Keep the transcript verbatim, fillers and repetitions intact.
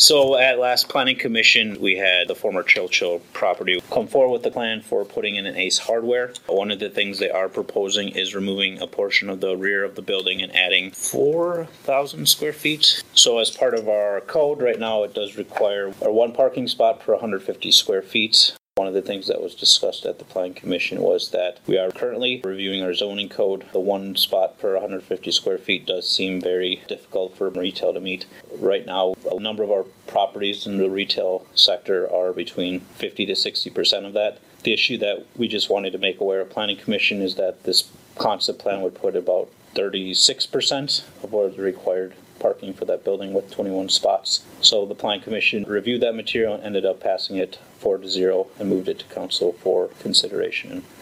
So at last planning commission, we had the former Chilcho property come forward with the plan for putting in an Ace Hardware. One of the things they are proposing is removing a portion of the rear of the building and adding four thousand square feet. So as part of our code right now, it does require a one parking spot per one hundred fifty square feet. One of the things that was discussed at the Planning Commission was that we are currently reviewing our zoning code. The one spot per one hundred fifty square feet does seem very difficult for retail to meet. Right now, a number of our properties in the retail sector are between fifty to sixty percent of that. The issue that we just wanted to make aware of Planning Commission is that this concept plan would put about thirty-six percent of what is required parking for that building with twenty-one spots. So the Planning Commission reviewed that material and ended up passing it four to zero and moved it to council for consideration.